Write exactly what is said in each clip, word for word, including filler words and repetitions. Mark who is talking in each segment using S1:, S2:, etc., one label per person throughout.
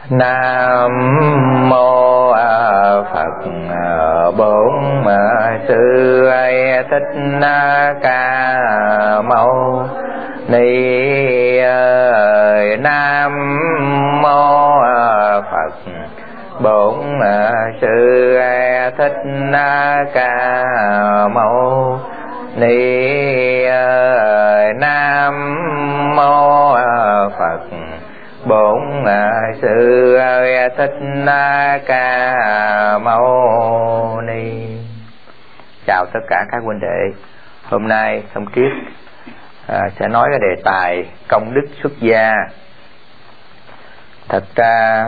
S1: Nam mô Phật Bổn Sư Thích Ca Mâu Ni. Nam mô Phật Bổn Sư Thích Ca Mâu Ni. Nam mô Phật Bổn Sư Thích Ca Mâu Ni. Chào tất cả các huynh đệ. Hôm nay Thông Kiết à, sẽ nói cái đề tài công đức xuất gia. Thật ra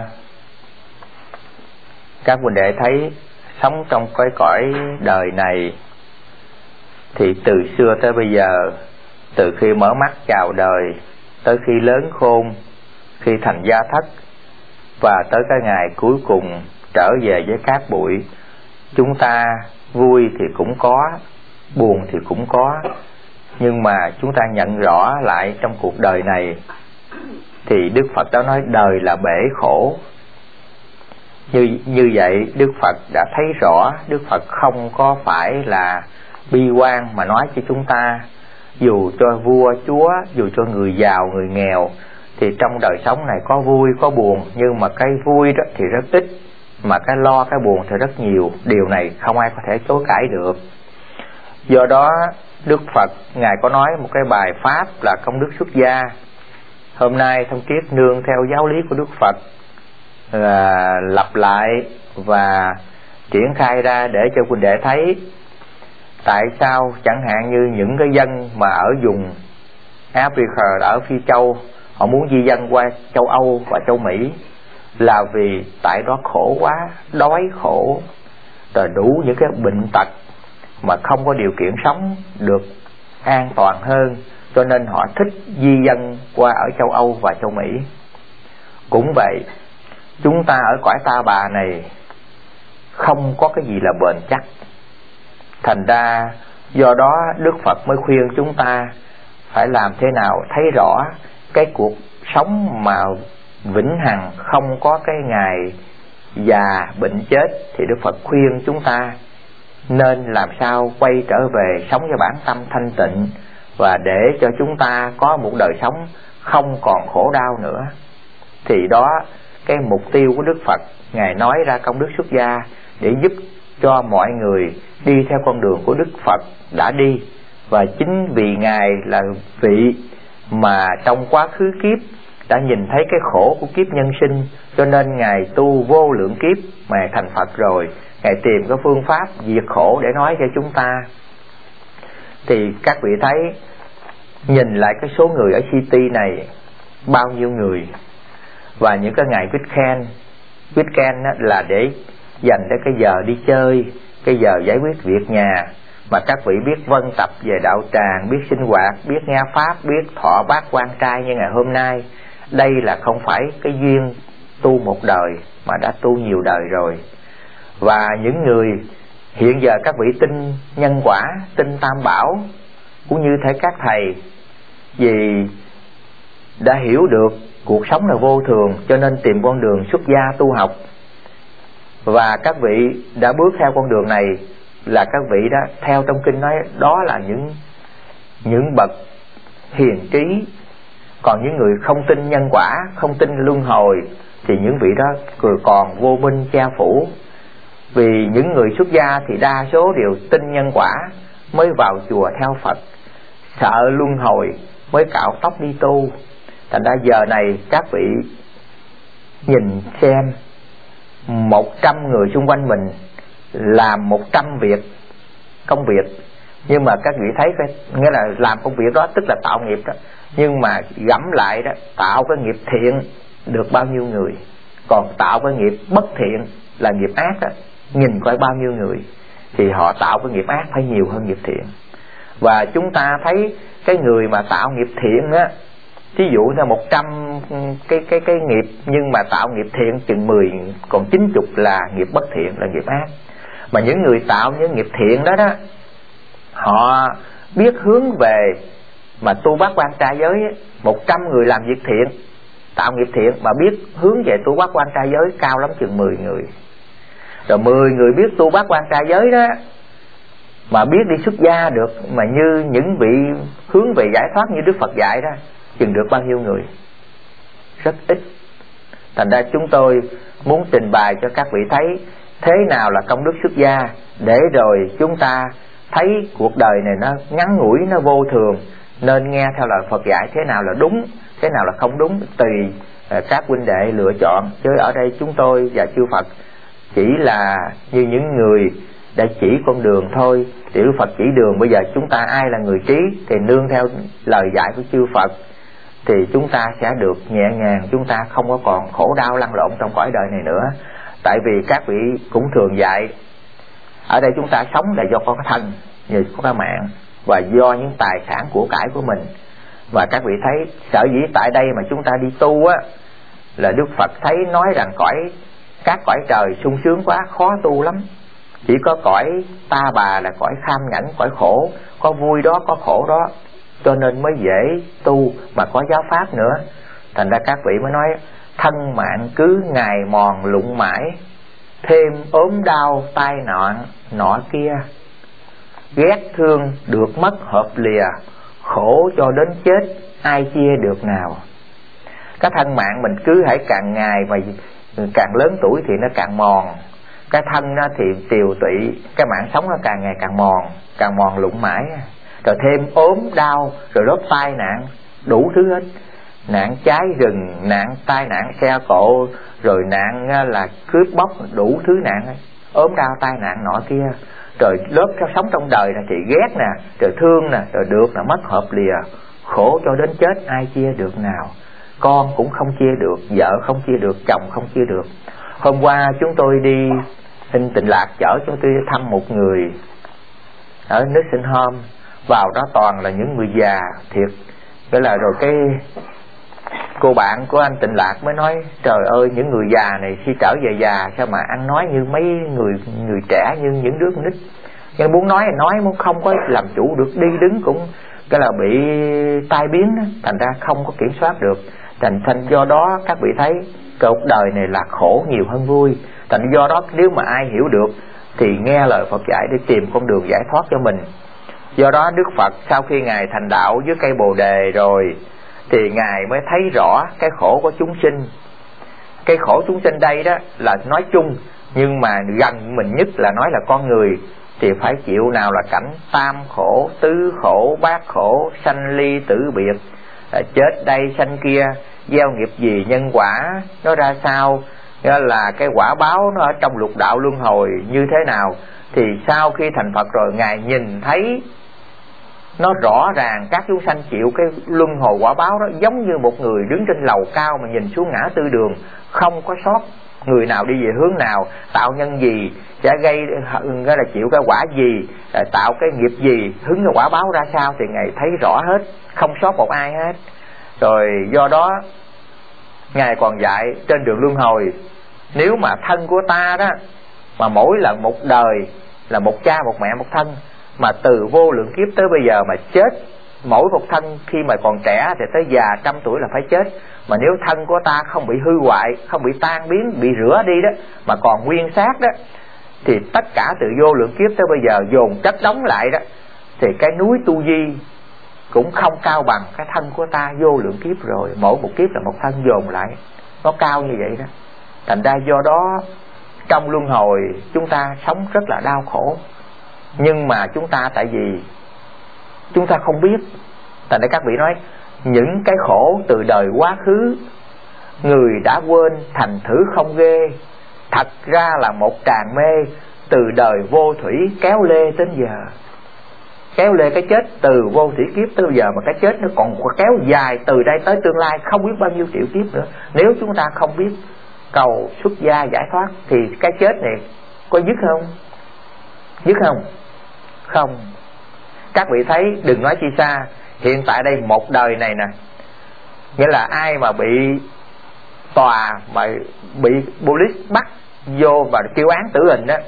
S1: các huynh đệ thấy sống trong cái cõi đời này thì từ xưa tới bây giờ, từ khi mở mắt chào đời tới khi lớn khôn, khi thành gia thất, và tới cái ngày cuối cùng trở về với cát bụi, chúng ta vui thì cũng có, buồn thì cũng có. Nhưng mà chúng ta nhận rõ lại trong cuộc đời này thì Đức Phật đã nói đời là bể khổ. Như, như vậy Đức Phật đã thấy rõ. Đức Phật không có phải là bi quan mà nói cho chúng ta, dù cho vua chúa, dù cho người giàu người nghèo, thì trong đời sống này có vui có buồn, nhưng mà cái vui đó thì rất ít, mà cái lo cái buồn thì rất nhiều. Điều này không ai có thể chối cãi được. Do đó Đức Phật Ngài có nói một cái bài pháp là công đức xuất gia. Hôm nay Thông Kiết nương theo giáo lý của Đức Phật là lặp lại và triển khai ra để cho huynh đệ thấy tại sao chẳng hạn như những cái dân mà ở vùng Africa, ở Phi Châu, họ muốn di dân qua châu Âu và châu Mỹ là vì tại đó khổ quá, đói khổ, rồi đủ những cái bệnh tật mà không có điều kiện sống được an toàn hơn, cho nên họ thích di dân qua ở châu Âu và châu Mỹ. Cũng vậy, chúng ta ở cõi ta bà này không có cái gì là bền chắc. Thành ra do đó Đức Phật mới khuyên chúng ta phải làm thế nào thấy rõ cái cuộc sống mà vĩnh hằng, không có cái ngày già bệnh chết. Thì Đức Phật khuyên chúng ta nên làm sao quay trở về sống với bản tâm thanh tịnh, và để cho chúng ta có một đời sống không còn khổ đau nữa. Thì đó cái mục tiêu của Đức Phật Ngài nói ra công đức xuất gia, để giúp cho mọi người đi theo con đường của Đức Phật đã đi. Và chính vì Ngài là vị mà trong quá khứ kiếp đã nhìn thấy cái khổ của kiếp nhân sinh, cho nên Ngài tu vô lượng kiếp mà thành Phật rồi, Ngài tìm cái phương pháp diệt khổ để nói cho chúng ta. Thì các vị thấy, nhìn lại cái số người ở city này bao nhiêu người, và những cái ngày weekend weekend là để dành để cái giờ đi chơi, cái giờ giải quyết việc nhà, mà các vị biết vân tập về đạo tràng, biết sinh hoạt, biết nghe pháp, biết thọ bát quan trai như ngày hôm nay. Đây là không phải cái duyên tu một đời, mà đã tu nhiều đời rồi. Và những người hiện giờ các vị tin nhân quả, tin tam bảo, cũng như thể các thầy, vì đã hiểu được cuộc sống là vô thường, cho nên tìm con đường xuất gia tu học. Và các vị đã bước theo con đường này là các vị đó, theo trong kinh nói, đó là những những bậc hiền trí. Còn những người không tin nhân quả, không tin luân hồi, thì những vị đó còn vô minh che phủ. Vì những người xuất gia thì đa số đều tin nhân quả mới vào chùa theo Phật, sợ luân hồi mới cạo tóc đi tu. Thành ra giờ này các vị nhìn xem, một trăm người xung quanh mình làm một trăm việc, công việc, nhưng mà các vị thấy cái, nghĩa là làm công việc đó tức là tạo nghiệp đó, nhưng mà gẫm lại đó, tạo cái nghiệp thiện được bao nhiêu người, còn tạo cái nghiệp bất thiện là nghiệp ác đó, nhìn coi bao nhiêu người, thì họ tạo cái nghiệp ác phải nhiều hơn nghiệp thiện. Và chúng ta thấy cái người mà tạo nghiệp thiện á, ví dụ như một trăm cái cái cái nghiệp, nhưng mà tạo nghiệp thiện chừng mười, còn chín mươi là nghiệp bất thiện, là nghiệp ác. Mà những người tạo những nghiệp thiện đó đó, họ biết hướng về mà tu bát quan trai giới, một trăm người làm việc thiện tạo nghiệp thiện mà biết hướng về tu bát quan trai giới cao lắm chừng mười người. Rồi mười người biết tu bát quan trai giới đó mà biết đi xuất gia được, mà như những vị hướng về giải thoát như Đức Phật dạy đó, chừng được bao nhiêu người? Rất ít. Thành ra chúng tôi muốn trình bày cho các vị thấy thế nào là công đức xuất gia, để rồi chúng ta thấy cuộc đời này nó ngắn ngủi, nó vô thường, nên nghe theo lời Phật dạy thế nào là đúng, thế nào là không đúng, tùy các huynh đệ lựa chọn. Chứ ở đây chúng tôi và chư Phật chỉ là như những người đã chỉ con đường thôi. Tiểu Phật chỉ đường, bây giờ chúng ta ai là người trí thì nương theo lời dạy của chư Phật thì chúng ta sẽ được nhẹ nhàng, chúng ta không có còn khổ đau lăn lộn trong cõi đời này nữa. Tại vì các vị cũng thường dạy ở đây chúng ta sống là do có cái thân, như có cái mạng, và do những tài sản của cải của mình. Và các vị thấy sở dĩ tại đây mà chúng ta đi tu á, là Đức Phật thấy nói rằng cõi các cõi trời sung sướng quá, khó tu lắm. Chỉ có cõi ta bà là cõi kham nhẫn, cõi khổ, có vui đó có khổ đó, cho nên mới dễ tu mà có giáo pháp nữa. Thành ra các vị mới nói thân mạng cứ ngày mòn lụng mãi, thêm ốm đau tai nạn nọ kia, ghét thương được mất hợp lìa, khổ cho đến chết ai chia được nào. Cái thân mạng mình cứ hãy càng ngày mà càng lớn tuổi thì nó càng mòn, cái thân nó thì tiều tụy, cái mạng sống nó càng ngày càng mòn, càng mòn lụng mãi. Rồi thêm ốm đau, rồi rốt tai nạn, đủ thứ hết. Nạn cháy rừng, nạn tai nạn xe cộ, rồi nạn là cướp bóc, đủ thứ nạn ấy. Ốm đau tai nạn nọ kia. Rồi lớp sống trong đời này thì ghét nè, rồi thương nè, rồi được là mất hợp lìa, khổ cho đến chết ai chia được nào. Con cũng không chia được, vợ không chia được, chồng không chia được. Hôm qua chúng tôi đi In Tịnh Lạc, chở chúng tôi thăm một người ở nước Sinh Hôm. Vào đó toàn là những người già thiệt. Cái là rồi cái cô bạn của anh Tịnh Lạc mới nói trời ơi, những người già này khi trở về già sao mà ăn nói như mấy người người trẻ, như những đứa con nít. Nhưng muốn nói thì nói, muốn không có làm chủ được, đi đứng cũng cái là bị tai biến đó. Thành ra không có kiểm soát được. Thành thành do đó các vị thấy cuộc đời này là khổ nhiều hơn vui. Thành do đó nếu mà ai hiểu được thì nghe lời Phật dạy để tìm con đường giải thoát cho mình. Do đó Đức Phật sau khi Ngài thành đạo dưới cây Bồ Đề rồi thì Ngài mới thấy rõ cái khổ của chúng sinh. Cái khổ chúng sinh đây đó là nói chung, nhưng mà gần mình nhất là nói là con người thì phải chịu nào là cảnh tam khổ, tứ khổ, bát khổ, sanh ly tử biệt, chết đây sanh kia, gieo nghiệp gì nhân quả nó ra sao, là cái quả báo nó ở trong lục đạo luân hồi như thế nào. Thì sau khi thành Phật rồi Ngài nhìn thấy nó rõ ràng các chúng sanh chịu cái luân hồi quả báo đó, giống như một người đứng trên lầu cao mà nhìn xuống ngã tư đường, không có sót người nào đi về hướng nào, tạo nhân gì sẽ gây cái là chịu cái quả gì, tạo cái nghiệp gì, hứng cái quả báo ra sao thì Ngài thấy rõ hết, không sót một ai hết. Rồi do đó Ngài còn dạy trên đường luân hồi, nếu mà thân của ta đó mà mỗi lần một đời là một cha một mẹ một thân, mà từ vô lượng kiếp tới bây giờ mà chết mỗi một thân khi mà còn trẻ thì tới già trăm tuổi là phải chết. Mà nếu thân của ta không bị hư hoại, không bị tan biến, bị rửa đi đó, mà còn nguyên xác đó, thì tất cả từ vô lượng kiếp tới bây giờ dồn chất đóng lại đó, thì cái núi tu di cũng không cao bằng cái thân của ta vô lượng kiếp rồi. Mỗi một kiếp là một thân dồn lại, nó cao như vậy đó. Thành ra do đó trong luân hồi chúng ta sống rất là đau khổ. Nhưng mà chúng ta tại vì chúng ta không biết. Thành ra các vị nói những cái khổ từ đời quá khứ người đã quên, thành thử không ghê. Thật ra là một tràng mê, từ đời vô thủy kéo lê đến giờ. Kéo lê cái chết từ vô thủy kiếp tới bây giờ, mà cái chết nó còn kéo dài từ đây tới tương lai không biết bao nhiêu triệu kiếp nữa. Nếu chúng ta không biết cầu xuất gia giải thoát thì cái chết này có dứt không? Dứt không? Không. Các vị thấy đừng nói chi xa, hiện tại đây một đời này nè, nghĩa là ai mà bị tòa mà bị police bắt vô và kêu án tử hình đó,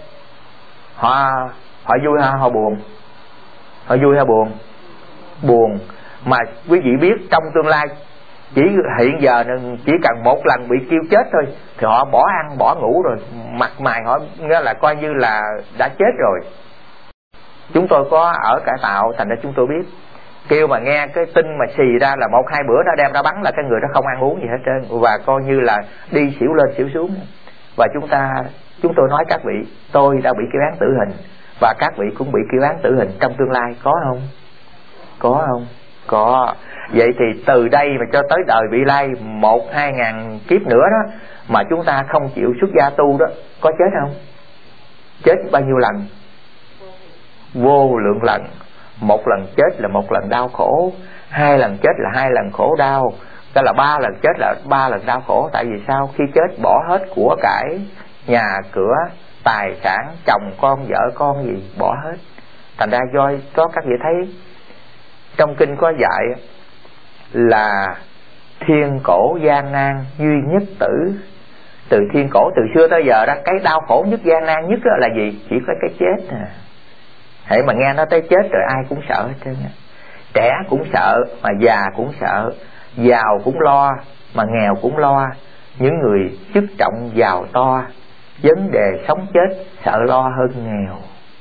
S1: họ họ vui hay họ buồn? Họ vui hay buồn? Buồn. Mà quý vị biết trong tương lai chỉ hiện giờ chỉ cần một lần bị kêu chết thôi thì họ bỏ ăn bỏ ngủ rồi, mặt mày họ nghĩa là coi như là đã chết rồi. Chúng tôi có ở cải tạo, thành ra chúng tôi biết, kêu mà nghe cái tin mà xì ra là một hai bữa nó đem ra bắn là cái người đó không ăn uống gì hết trơn, và coi như là đi xỉu lên xỉu xuống. Và chúng ta chúng tôi nói các vị, tôi đã bị kêu án tử hình và các vị cũng bị kêu án tử hình trong tương lai, có không? Có không? Có. Vậy thì từ đây mà cho tới đời vị lai một hai ngàn kiếp nữa đó, mà chúng ta không chịu xuất gia tu đó, có chết không? Chết bao nhiêu lần? Vô lượng lần. Một lần chết là một lần đau khổ, hai lần chết là hai lần khổ đau, đó là ba lần chết là ba lần đau khổ. Tại vì sao? Khi chết bỏ hết của cải, nhà cửa, tài sản, chồng con, vợ con gì bỏ hết. Thành ra do có các vị thấy trong kinh có dạy là thiên cổ gian nan duy nhất tử. Từ thiên cổ từ xưa tới giờ đó, cái đau khổ nhất, gian nan nhất đó là gì? Chỉ có cái chết à. Hễ mà nghe nói tới chết rồi ai cũng sợ hết trơn. Trẻ cũng sợ, mà già cũng sợ, giàu cũng lo, mà nghèo cũng lo. Những người chức trọng giàu to, vấn đề sống chết sợ lo hơn nghèo.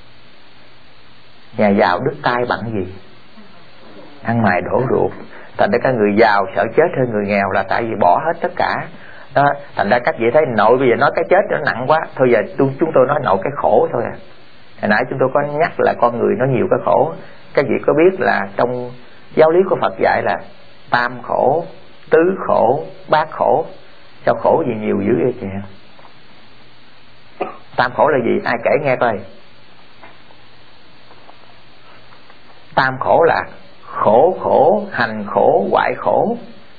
S1: Nhà giàu đứt tay bằng gì? Ăn mày đổ ruột. Thành ra các người giàu sợ chết hơn người nghèo là tại vì bỏ hết tất cả đó. Thành ra các vị thấy nội bây giờ nói cái chết nó nặng quá, thôi giờ chúng tôi nói nội cái khổ thôi à. Hồi nãy chúng tôi có nhắc là con người nó nhiều cái khổ. Các vị có biết là trong giáo lý của Phật dạy là tam khổ, tứ khổ, bát khổ. Sao khổ gì nhiều dữ vậy chị? Tam khổ là gì? Ai kể nghe coi. Tam khổ là khổ khổ, hành khổ, hoại khổ.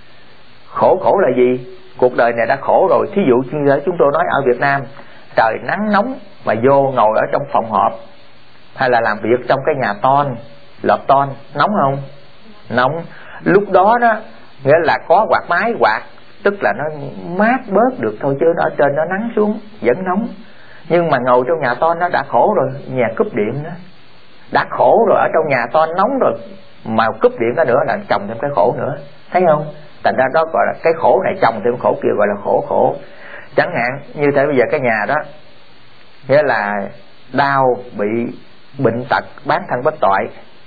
S1: Khổ khổ là gì? Cuộc đời này đã khổ rồi. Thí dụ như chúng tôi nói ở Việt Nam, trời nắng nóng mà vô ngồi ở trong phòng họp, hay là làm việc trong cái nhà ton, lợp ton, nóng không? Nóng. Lúc đó đó, nghĩa là có quạt máy quạt, tức là nó mát bớt được thôi, chứ ở trên nó nắng xuống vẫn nóng. Nhưng mà ngồi trong nhà ton nó đã khổ rồi, nhà cúp điện đó đã khổ rồi, ở trong nhà ton nóng rồi mà cúp điện đó nữa là chồng thêm cái khổ nữa, thấy không? Thành ra đó gọi là cái khổ này chồng thêm khổ kia, gọi là khổ khổ. Chẳng hạn như thế bây giờ cái nhà đó, nghĩa là đau, bị bệnh tật, bán thân bất toại,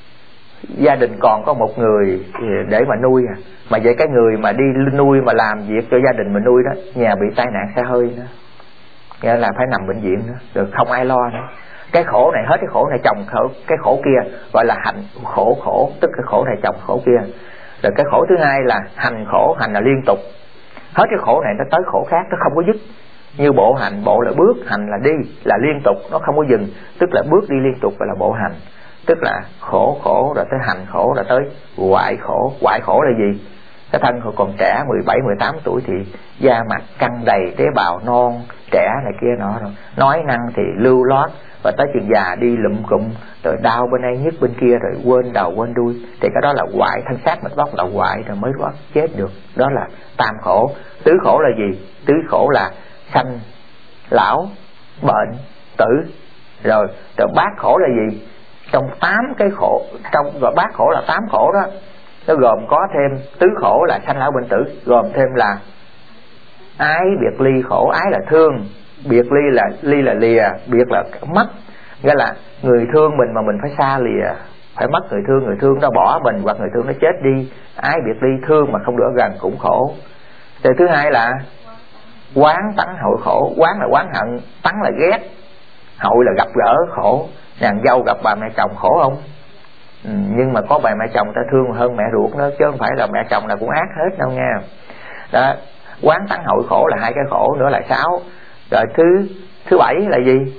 S1: gia đình còn có một người để mà nuôi à. Mà vậy cái người mà đi nuôi mà làm việc cho gia đình mình nuôi đó, nhà bị tai nạn xe hơi nữa, nghĩa là phải nằm bệnh viện nữa, rồi không ai lo nữa. Cái khổ này hết cái khổ này chồng khổ, cái khổ kia gọi là hành khổ khổ, tức cái khổ này chồng khổ kia. Rồi cái khổ thứ hai là hành khổ, hành là liên tục, hết cái khổ này nó tới khổ khác, nó không có dứt. Như bộ hành, bộ là bước, hành là đi, là liên tục, nó không có dừng, tức là bước đi liên tục gọi là bộ hành. Tức là khổ khổ rồi tới hành khổ rồi tới hoại khổ. Hoại khổ là gì? Cái thân hồi còn trẻ mười bảy mười tám tuổi thì da mặt căng đầy, tế bào non trẻ này kia nọ rồi, nói năng thì lưu loát, và tới chừng già đi lụm cụm, rồi đau bên đây nhức bên kia, rồi quên đầu quên đuôi, thì cái đó là hoại, thân xác mình bóc là hoại rồi mới có chết được. Đó là tam khổ. Tứ khổ là gì? Tứ khổ là sanh, lão, bệnh, tử. Rồi, rồi bát khổ là gì? Trong tám cái khổ, trong rồi bát khổ là tám khổ đó, nó gồm có thêm tứ khổ là sanh lão bệnh tử, gồm thêm là ái biệt ly khổ. Ái là thương, biệt ly là ly là lìa, biệt là mất, nghĩa là người thương mình mà mình phải xa lìa, phải mất người thương, người thương nó bỏ mình hoặc người thương nó chết đi. Ái biệt ly, thương mà không được gần cũng khổ. Rồi thứ hai là oán tắng hội khổ. Oán là oán hận, tắng là ghét, hội là gặp gỡ khổ. Nàng dâu gặp bà mẹ chồng khổ không? Ừ, nhưng mà có bà mẹ chồng ta thương hơn mẹ ruột nữa, chứ không phải là mẹ chồng nào cũng ác hết đâu nha. Đó, oán tắng hội khổ là hai cái khổ nữa là sáu. Rồi thứ thứ bảy là gì?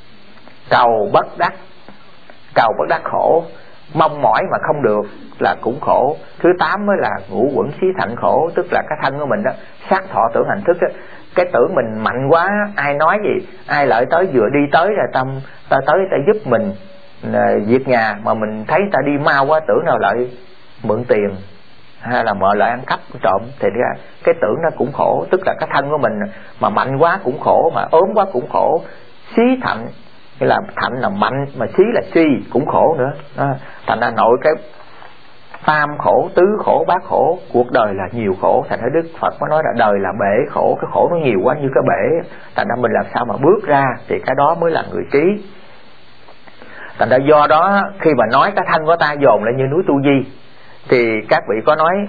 S1: Cầu bất đắc. Cầu bất đắc khổ, mong mỏi mà không được là cũng khổ. Thứ tám mới là ngũ quẩn xí thạnh khổ, tức là cái thân của mình đó, sắc thọ tưởng hành thức đó. Cái tưởng mình mạnh quá, ai nói gì, ai lợi tới vừa đi tới là tâm ta tới ta giúp mình việc nhà, mà mình thấy ta đi mau quá, tưởng nào lợi mượn tiền hay là mợ lại ăn cắp trộm, thì ra cái tưởng nó cũng khổ. Tức là cái thân của mình mà mạnh quá cũng khổ, mà ốm quá cũng khổ. Xí thạnh, nghĩa là thạnh là mạnh, mà xí là suy cũng khổ nữa. Đó. Thành ra nội cái tam khổ, tứ khổ, bát khổ. Cuộc đời là nhiều khổ, thành ra Đức Phật mới nói là đời là bể khổ. Cái khổ nó nhiều quá như cái bể, thành ra mình làm sao mà bước ra, thì cái đó mới là người trí. Thành ra do đó khi mà nói cái thân của ta dồn lại như núi Tu Di, thì các vị có nói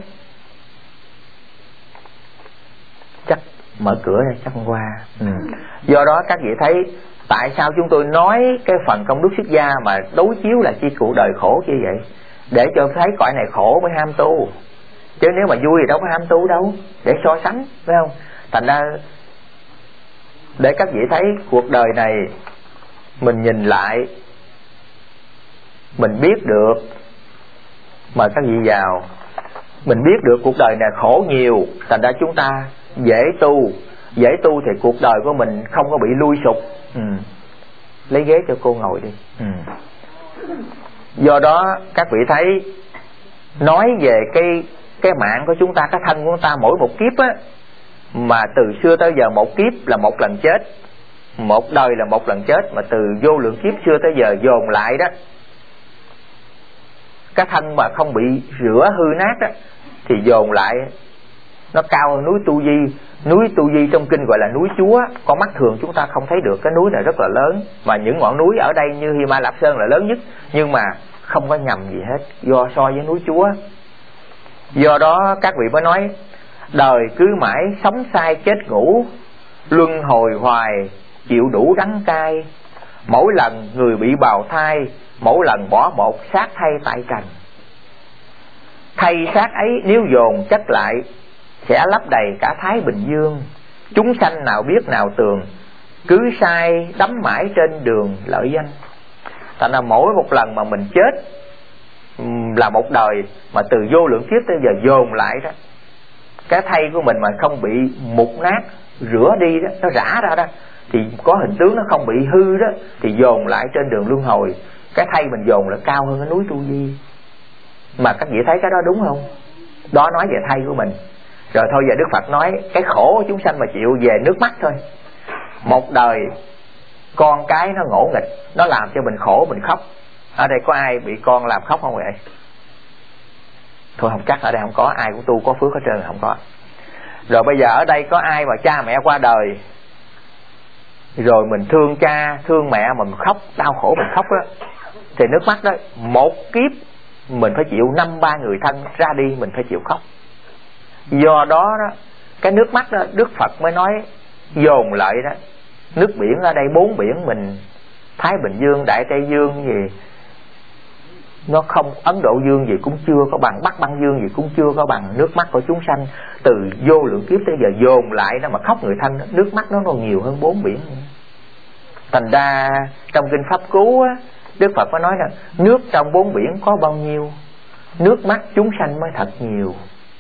S1: chắc mở cửa đây chắc không qua. ừ. Do đó các vị thấy tại sao chúng tôi nói cái phần công đức xuất gia mà đối chiếu là chi cuộc đời khổ như vậy, để cho thấy cõi này khổ mới ham tu, chứ nếu mà vui thì đâu có ham tu đâu, để so sánh, phải không? Thành ra để các vị thấy cuộc đời này mình nhìn lại, mình biết được, mời các vị vào, mình biết được cuộc đời này khổ nhiều, thành ra chúng ta dễ tu. Dễ tu thì cuộc đời của mình không có bị lui sụp. ừ. Lấy ghế cho cô ngồi đi. ừ. Do đó các vị thấy, nói về cái cái mạng của chúng ta, cái thân của chúng ta mỗi một kiếp á, mà từ xưa tới giờ một kiếp là một lần chết, một đời là một lần chết, mà từ vô lượng kiếp xưa tới giờ dồn lại đó, cái thân mà không bị rửa hư nát đó, thì dồn lại nó cao hơn núi Tu Di. Núi Tu Di trong kinh gọi là núi Chúa, con mắt thường chúng ta không thấy được. Cái núi này rất là lớn, mà những ngọn núi ở đây như Hy Ma Lạp Sơn là lớn nhất, nhưng mà không có nhầm gì hết do so với núi Chúa. Do đó các vị mới nói đời cứ mãi sống sai chết ngủ, luân hồi hoài chịu đủ đắng cay. Mỗi lần người bị bào thai, mỗi lần bỏ một xác thay tại trần. Thay xác ấy nếu dồn chất lại, sẽ lấp đầy cả Thái Bình Dương. Chúng sanh nào biết nào tường, cứ sai đắm mãi trên đường lợi danh. Thành ra mỗi một lần mà mình chết là một đời, mà từ vô lượng kiếp tới giờ dồn lại đó, cái thay của mình mà không bị mục nát, rửa đi đó, nó rã ra đó, thì có hình tướng nó không bị hư đó, thì dồn lại trên đường luân hồi. Cái thay mình dồn là cao hơn cái núi Tu Di. Mà các vị thấy cái đó đúng không? Đó nói về thay của mình. Rồi thôi giờ Đức Phật nói cái khổ của chúng sanh mà chịu về nước mắt thôi. Một đời con cái nó ngỗ nghịch, nó làm cho mình khổ, mình khóc. Ở đây có ai bị con làm khóc không vậy? Thôi không chắc, ở đây không có, ai cũng tu có phước hết trơn, không có. Rồi bây giờ ở đây có ai mà cha mẹ qua đời, rồi mình thương cha, thương mẹ, mình khóc, đau khổ mình khóc đó, thì nước mắt đó, một kiếp mình phải chịu năm ba người thân ra đi, mình phải chịu khóc. Do đó đó, cái nước mắt đó Đức Phật mới nói dồn lại đó. Nước biển ở đây bốn biển mình, Thái Bình Dương, Đại Tây Dương gì, nó không, Ấn Độ Dương gì cũng chưa có bằng, Bắc Băng Dương gì cũng chưa có bằng nước mắt của chúng sanh. Từ vô lượng kiếp tới giờ dồn lại đó mà khóc người thân đó, nước mắt nó còn nhiều hơn bốn biển. Thành ra trong kinh Pháp Cú á, Đức Phật có nói là nước trong bốn biển có bao nhiêu, nước mắt chúng sanh mới thật nhiều.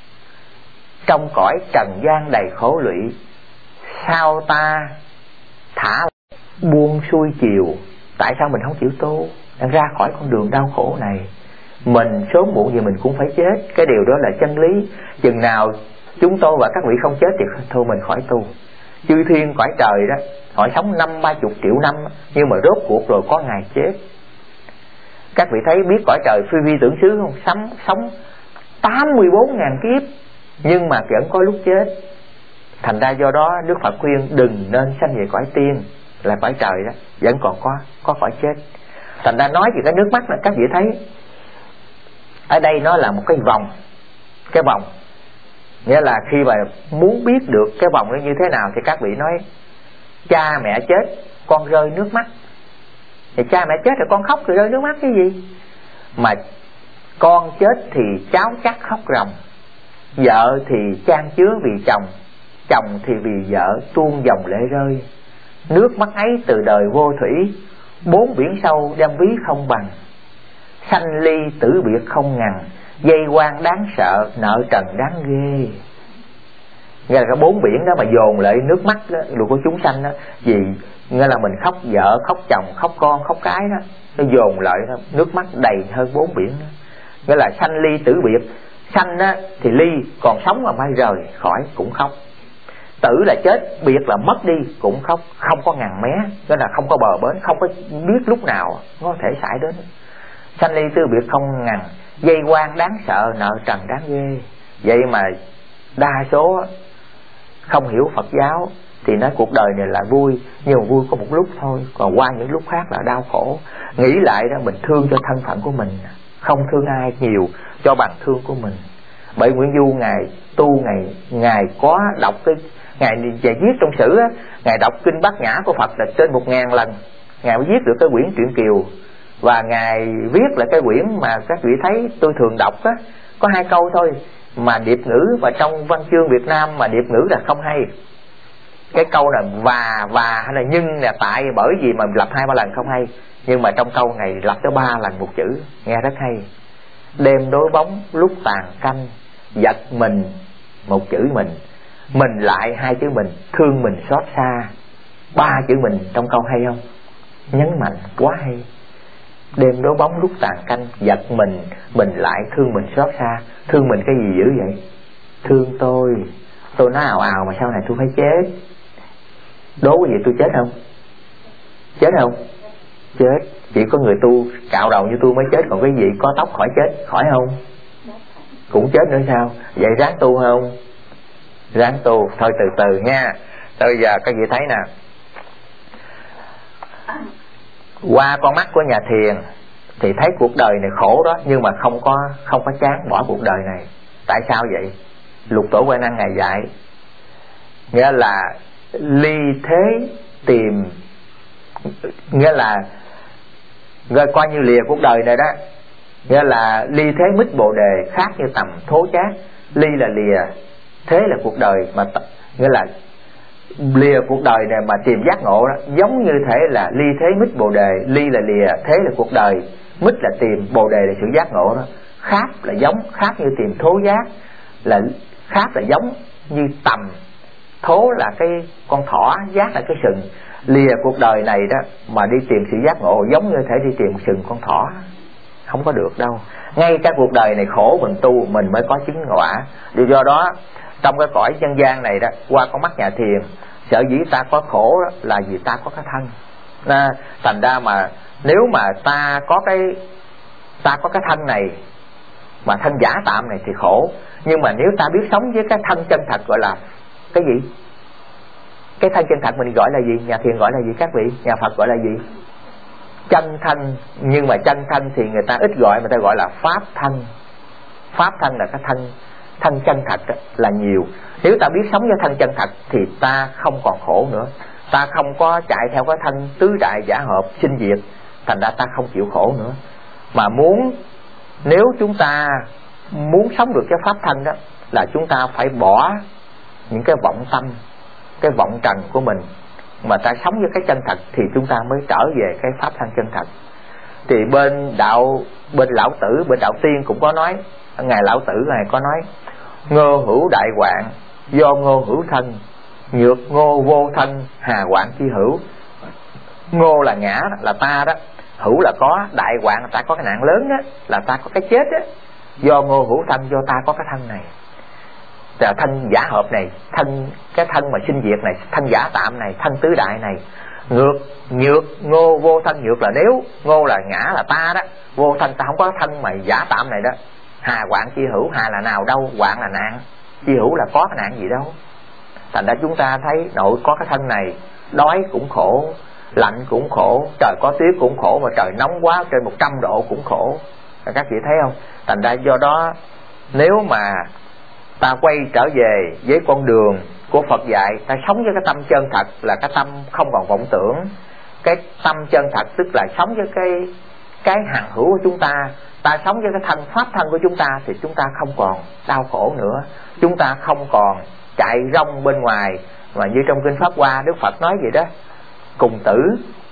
S1: Trong cõi trần gian đầy khổ lụy, sao ta thả buông xuôi chiều. Tại sao mình không chịu tu ra khỏi con đường đau khổ này? Mình sớm muộn gì mình cũng phải chết, cái điều đó là chân lý. Chừng nào chúng tôi và các vị không chết thì thôi mình khỏi tu. Chư thiên cõi trời đó, họ sống năm ba chục triệu năm, nhưng mà rốt cuộc rồi có ngày chết. Các vị thấy biết cõi trời phi vi tưởng xứ không? Sống, sống tám mươi bốn ngàn kiếp, nhưng mà vẫn có lúc chết. Thành ra do đó Đức Phật khuyên đừng nên sanh về cõi tiên, là cõi trời đó, vẫn còn có có cõi chết. Thành ra nói về cái nước mắt là các vị thấy ở đây nó là một cái vòng. Cái vòng nghĩa là khi mà muốn biết được cái vòng nó như thế nào thì các vị nói cha mẹ chết con rơi nước mắt, thì cha mẹ chết rồi con khóc thì rơi nước mắt cái gì? Mà con chết thì cháu chắc khóc ròng, vợ thì chan chứa vì chồng, chồng thì vì vợ tuôn dòng lệ rơi. Nước mắt ấy từ đời vô thủy, bốn biển sâu đem ví không bằng. Sanh ly tử biệt không ngần, dây quan đáng sợ, nợ trần đáng ghê. Nghĩa là cái bốn biển đó mà dồn lại nước mắt đó, của chúng sanh đó, vì nghĩa là mình khóc vợ, khóc chồng, khóc con, khóc cái đó, nó dồn lại đó, nước mắt đầy hơn bốn biển đó. Nghĩa là sanh ly tử biệt, sanh đó thì ly, còn sống mà mai rời khỏi cũng khóc. Tử là chết, biệt là mất đi cũng khóc, không có ngằn mé, nghĩa là không có bờ bến, không có biết lúc nào có thể xảy đến. Sanh ly tư biệt không ngần, dây quan đáng sợ, nợ trần đáng ghê. Vậy mà đa số không hiểu Phật giáo thì nói cuộc đời này là vui, nhưng mà vui có một lúc thôi, còn qua những lúc khác là đau khổ. Nghĩ lại đó, mình thương cho thân phận của mình, không thương ai nhiều cho bằng thương của mình. Bởi Nguyễn Du ngài tu, ngài ngài có đọc cái, ngài về viết trong sử á, ngài đọc kinh Bát Nhã của Phật là trên một ngàn lần, ngài mới viết được cái quyển truyện Kiều. Và ngài viết là cái quyển mà các vị thấy tôi thường đọc á, có hai câu thôi mà điệp ngữ, và trong văn chương Việt Nam mà điệp ngữ là không hay. Cái câu là và và hay là nhưng là tại bởi vì mà lặp hai ba lần không hay, nhưng mà trong câu này lặp tới ba lần một chữ, nghe rất hay. Đêm đối bóng lúc tàn canh, giật mình một chữ mình, mình lại hai chữ mình, thương mình xót xa. Ba chữ mình trong câu hay không? Nhấn mạnh quá hay. Đêm đối bóng lúc tàn canh, giật mình, mình lại thương mình xót xa. Thương mình cái gì dữ vậy? Thương tôi, tôi nói ào ào mà sau này tôi phải chết. Đố cái gì tôi chết không? Chết không? Chết. Chỉ có người tu cạo đầu như tôi mới chết, còn cái gì có tóc khỏi chết, khỏi không? Cũng chết nữa sao? Vậy ráng tu không? Ráng tu. Thôi từ từ nha. Bây giờ các vị thấy nè, qua con mắt của nhà thiền thì thấy cuộc đời này khổ đó, nhưng mà không có không có chán bỏ cuộc đời này. Tại sao vậy? Lục Tổ Huệ Năng ngài dạy, nghĩa là ly thế tìm, nghĩa là rồi coi như lìa cuộc đời này đó, nghĩa là ly thế mít bồ đề, khác như tầm thố chát. Ly là lìa, thế là cuộc đời, mà nghĩa là lìa cuộc đời này mà tìm giác ngộ đó, giống như thể là ly thế mít bồ đề. Ly là lìa, thế là cuộc đời, mít là tìm, bồ đề là sự giác ngộ đó. Khác là giống, khác như tìm thố giác, là khác là giống như tầm, thố là cái con thỏ, giác là cái sừng. Lìa cuộc đời này đó mà đi tìm sự giác ngộ, giống như thể đi tìm sừng con thỏ, không có được đâu. Ngay cả cuộc đời này khổ mình tu mình mới có chứng quả. Điều do đó trong cái cõi nhân gian này đó, qua con mắt nhà thiền, sở dĩ ta có khổ đó là vì ta có cái thân. À, thành ra mà nếu mà ta có cái ta có cái thân này mà thân giả tạm này thì khổ. Nhưng mà nếu ta biết sống với cái thân chân thật, gọi là cái gì? Cái thân chân thật mình gọi là gì? Nhà thiền gọi là gì các vị? Nhà Phật gọi là gì? Chân thân. Nhưng mà chân thân thì người ta ít gọi, người ta gọi là pháp thân. Pháp thân là cái thân thân chân thật là nhiều. Nếu ta biết sống với thân chân thật thì ta không còn khổ nữa. Ta không có chạy theo cái thân tứ đại giả hợp sinh diệt, thành ra ta không chịu khổ nữa. Mà muốn, nếu chúng ta muốn sống được cái pháp thân đó, là chúng ta phải bỏ những cái vọng tâm, cái vọng trần của mình, mà ta sống với cái chân thật thì chúng ta mới trở về cái pháp thân chân thật. Thì bên đạo, bên lão tử, bên đạo tiên cũng có nói, ngài lão tử này có nói: ngô hữu đại hoạn, do ngô hữu thân, nhược ngô vô thân, hà hoạn chi hữu. Ngô là ngã, là ta đó, hữu là có, đại hoạn là ta có cái nạn lớn đó, là ta có cái chết đó. Do ngô hữu thân, do ta có cái thân này, là thân giả hợp này, thân cái thân mà sinh diệt này, thân giả tạm này, thân tứ đại này. Ngược nhược ngô vô thân, nhược là nếu, ngô là ngã là ta đó, vô thân ta không có thân mà giả tạm này đó. Hà hoạn chi hữu, hà là nào đâu, hoạn là nạn, chi hữu là có cái nạn gì đâu. Thành ra chúng ta thấy nội có cái thân này, đói cũng khổ, lạnh cũng khổ, trời có tuyết cũng khổ, mà trời nóng quá trên một trăm độ cũng khổ. Các chị thấy không? Thành ra do đó, nếu mà ta quay trở về với con đường của Phật dạy, ta sống với cái tâm chân thật, là cái tâm không còn vọng tưởng. Cái tâm chân thật tức là sống với cái cái hằng hữu của chúng ta. Ta sống với cái thân pháp thân của chúng ta thì chúng ta không còn đau khổ nữa. Chúng ta không còn chạy rong bên ngoài, mà như trong kinh Pháp Hoa Đức Phật nói vậy đó: cùng tử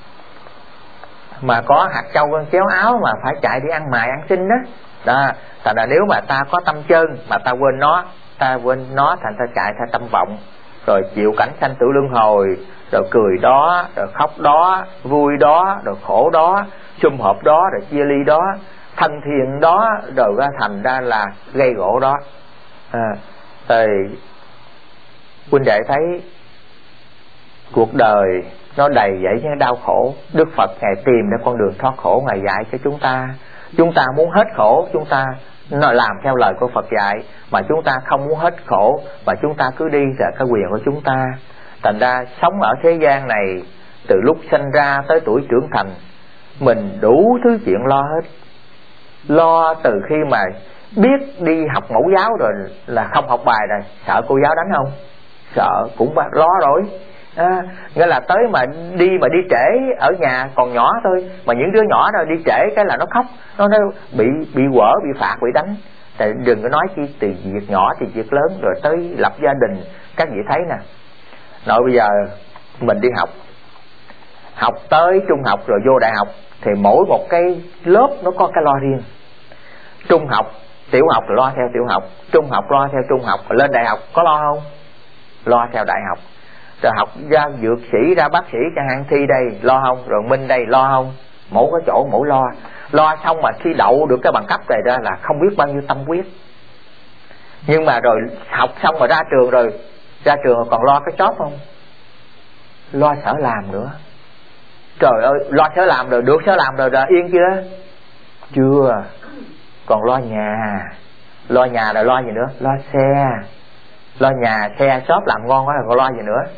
S1: mà có hạt châu con chéo áo mà phải chạy đi ăn mài ăn xin đó. Đó, thành ra nếu mà ta có tâm chân mà ta quên nó, ta quên nó thành ta chạy theo tâm vọng, rồi chịu cảnh sanh tử luân hồi, rồi cười đó, rồi khóc đó, vui đó, rồi khổ đó, sum họp đó, rồi chia ly đó, thân thiện đó, rồi ra thành ra là gây gỗ đó. À, thì huynh đệ thấy cuộc đời nó đầy dẫy những đau khổ. Đức Phật ngài tìm ra con đường thoát khổ, ngài dạy cho chúng ta. Chúng ta muốn hết khổ, chúng ta nó làm theo lời của Phật dạy, mà chúng ta không muốn hết khổ mà chúng ta cứ đi là cái quyền của chúng ta. Thành ra sống ở thế gian này, từ lúc sinh ra tới tuổi trưởng thành, mình đủ thứ chuyện lo hết. Lo từ khi mà biết đi học mẫu giáo rồi là không học bài rồi, sợ cô giáo đánh không? Sợ, cũng lo rồi. À, nghĩa là tới mà đi mà đi trễ ở nhà còn nhỏ thôi, mà những đứa nhỏ đó đi trễ cái là nó khóc, nó, nó bị bị quở, bị phạt, bị đánh. Tại đừng có nói chi từ việc nhỏ thì việc lớn, rồi tới lập gia đình. Các vị thấy nè, nội bây giờ mình đi học, học tới trung học rồi vô đại học, thì mỗi một cái lớp nó có cái lo riêng. Trung học, tiểu học lo theo tiểu học, trung học lo theo trung học, lên đại học có lo không? Lo theo đại học. Rồi học ra dược sĩ, ra bác sĩ chẳng hạn, thi đây lo không? Rồi Minh đây lo không? Mỗi cái chỗ mỗi lo. Lo xong mà khi đậu được cái bằng cấp này ra là không biết bao nhiêu tâm huyết. Nhưng mà rồi học xong mà ra trường rồi, ra trường còn lo cái job không? Lo sở làm nữa. Trời ơi, lo sở làm rồi, được sở làm rồi, rồi yên chưa? Chưa. Còn lo nhà. Lo nhà rồi lo gì nữa? Lo xe. Lo nhà, xe, shop làm ngon quá rồi còn lo gì nữa?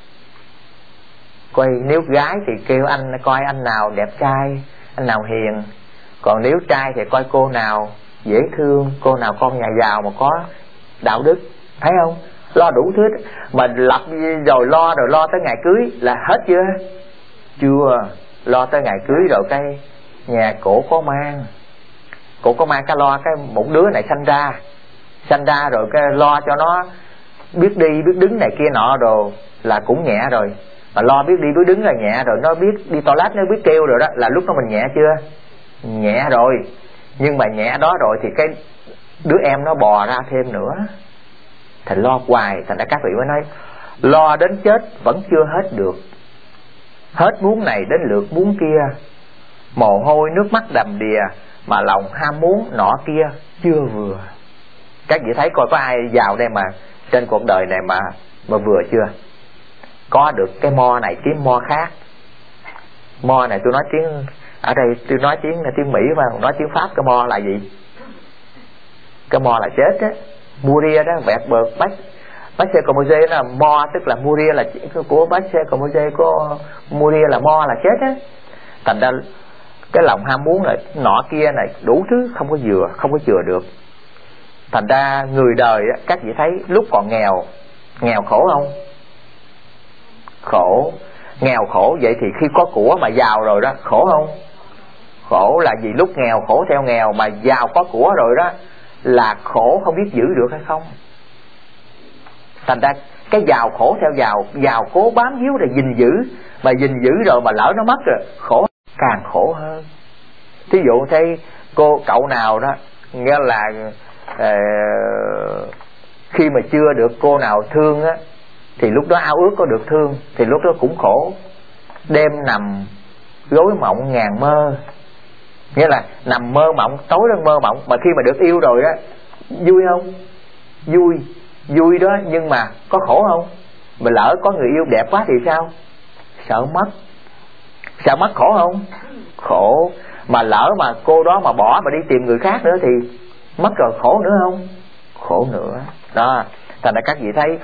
S1: Coi nếu gái thì kêu anh coi anh nào đẹp trai, anh nào hiền. Còn nếu trai thì coi cô nào dễ thương, cô nào con nhà giàu mà có đạo đức. Thấy không? Lo đủ thứ. Mà lập rồi lo, rồi lo tới ngày cưới là hết chưa? Chưa. Lo tới ngày cưới rồi cái nhà cổ có mang. Cổ có mang cái lo cái một đứa này sanh ra. Sanh ra rồi cái lo cho nó biết đi, biết đứng này kia nọ rồi là cũng nhẹ rồi. Mà lo biết đi, biết đứng là nhẹ rồi. Nó biết đi toilet, nó biết kêu rồi đó, là lúc đó mình nhẹ chưa? Nhẹ rồi. Nhưng mà nhẹ đó rồi thì cái đứa em nó bò ra thêm nữa. Thành lo hoài. Thành ra các vị mới nói lo đến chết vẫn chưa hết được. Hết muốn này đến lượt muốn kia, mồ hôi nước mắt đầm đìa, mà lòng ham muốn nọ kia chưa vừa. Các vị thấy coi có ai vào đây mà trên cuộc đời này mà mà vừa chưa? Có được cái mo này kiếm mo khác. Mo này tôi nói tiếng ở đây, tôi nói tiếng tiếng Mỹ mà nói tiếng Pháp. Cái mo là gì? Cái mo là chết á. Muria đó, vẹt bờ bách bách xe Comose là mo, tức là Muria là của bách xe Comose, của Muria là mo là chết á. Thành ra cái lòng ham muốn là nọ kia này đủ thứ không có vừa, không có chừa được. Thành ra người đời á, các vị thấy lúc còn nghèo, nghèo khổ không? Khổ. Nghèo khổ, vậy thì khi có của mà giàu rồi đó, khổ không? Khổ. Là vì lúc nghèo khổ theo nghèo, mà giàu có của rồi đó là khổ không biết giữ được hay không. Thành ra cái giàu khổ theo giàu, giàu cố bám víu để gìn giữ, mà gìn giữ rồi mà lỡ nó mất rồi, khổ càng khổ hơn. Thí dụ thấy cô cậu nào đó nghe là uh, khi mà chưa được cô nào thương á, thì lúc đó ao ước có được thương, thì lúc đó cũng khổ. Đêm nằm gối mộng ngàn mơ, nghĩa là nằm mơ mộng, tối lên mơ mộng. Mà khi mà được yêu rồi á, vui không? Vui. Vui đó, nhưng mà có khổ không? Mà lỡ có người yêu đẹp quá thì sao? Sợ mất. Sợ mất khổ không? Khổ. Mà lỡ mà cô đó mà bỏ mà đi tìm người khác nữa thì mất rồi, khổ nữa không? Khổ nữa. Đó. Thành ra các vị thấy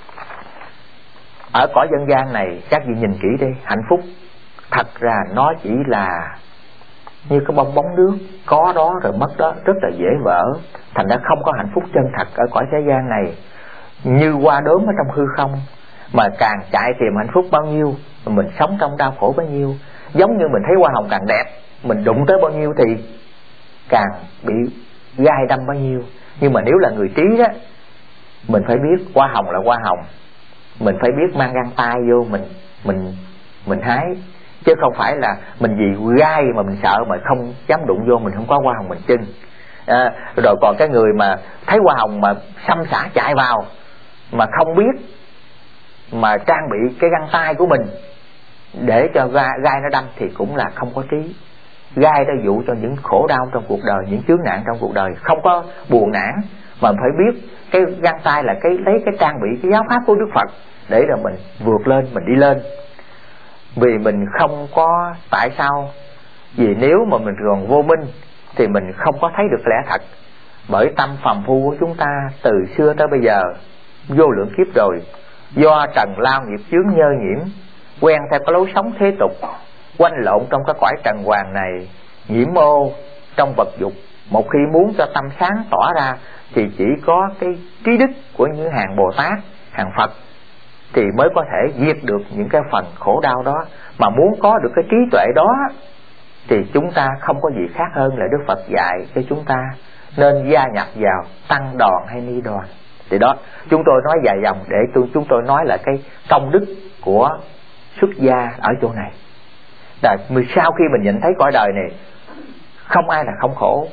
S1: ở cõi dân gian này, các vị nhìn kỹ đi, hạnh phúc thật ra nó chỉ là như cái bong bóng nước, có đó rồi mất đó, rất là dễ vỡ. Thành ra không có hạnh phúc chân thật ở cõi thế gian này. Như hoa đốm ở trong hư không, mà càng chạy tìm hạnh phúc bao nhiêu, mình sống trong đau khổ bấy nhiêu. Giống như mình thấy hoa hồng càng đẹp, mình đụng tới bao nhiêu thì càng bị gai đâm bấy nhiêu. Nhưng mà nếu là người trí đó, mình phải biết hoa hồng là hoa hồng, mình phải biết mang găng tay vô mình mình mình hái, chứ không phải là mình vì gai mà mình sợ mà không dám đụng vô, mình không có hoa hồng mình chưng. À, rồi còn cái người mà thấy hoa hồng mà xăm xả chạy vào mà không biết mà trang bị cái găng tay của mình để cho gai, gai nó đâm thì cũng là không có trí. Gai đã dụ cho những khổ đau trong cuộc đời, những chướng nạn trong cuộc đời, không có buồn nản, mà phải biết cái găng tay là cái lấy cái trang bị, cái giáo pháp của Đức Phật để rồi mình vượt lên, mình đi lên. Vì mình không có, tại sao? Vì nếu mà mình còn vô minh thì mình không có thấy được lẽ thật. Bởi tâm phàm phu của chúng ta từ xưa tới bây giờ vô lượng kiếp rồi, do trần lao nghiệp chướng nhơ nhiễm, quen theo cái lối sống thế tục, quanh lộn trong cái cõi trần hoàng này, nhiễm ô trong vật dục. Một khi muốn cho tâm sáng tỏ ra thì chỉ có cái trí đức của những hàng Bồ Tát, hàng Phật thì mới có thể diệt được những cái phần khổ đau đó. Mà muốn có được cái trí tuệ đó thì chúng ta không có gì khác hơn là Đức Phật dạy cho chúng ta nên gia nhập vào tăng đoàn hay ni đoàn. Thì đó, chúng tôi nói dài dòng để tôi, chúng tôi nói là cái công đức của xuất gia ở chỗ này. Là sau khi mình nhìn thấy cõi đời này không ai là không khổ,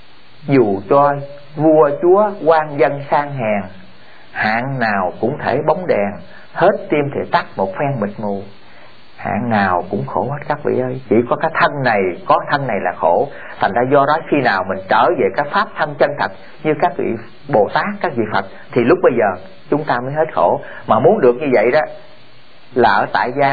S1: dù cho vua chúa quan dân sang hèn, hạng nào cũng thể bóng đèn, hết tim thì tắt một phen mịt mù. Hạng nào cũng khổ hết các vị ơi. Chỉ có cái thân này, có thân này là khổ. Thành ra do đó khi nào mình trở về cái pháp thân chân thật như các vị Bồ Tát, các vị Phật, thì lúc bây giờ chúng ta mới hết khổ. Mà muốn được như vậy đó là ở tại gia,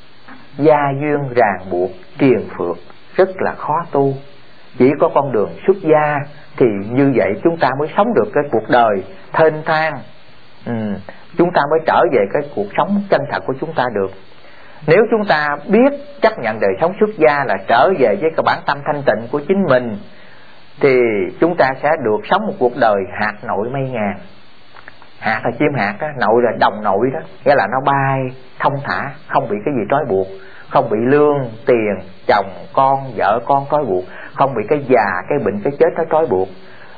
S1: gia duyên ràng buộc triền phược, rất là khó tu. Chỉ có con đường xuất gia thì như vậy chúng ta mới sống được cái cuộc đời thênh thang. ừ, Chúng ta mới trở về cái cuộc sống chân thật của chúng ta được. Nếu chúng ta biết chấp nhận đời sống xuất gia là trở về với cái bản tâm thanh tịnh của chính mình, thì chúng ta sẽ được sống một cuộc đời hạt nội mây ngàn. Hạt là chim hạt đó, nội là đồng nội đó, nghĩa là nó bay thông thả, không bị cái gì trói buộc, không bị lương, tiền, chồng, con, vợ con trói buộc, không bị cái già, cái bệnh, cái chết nó trói buộc.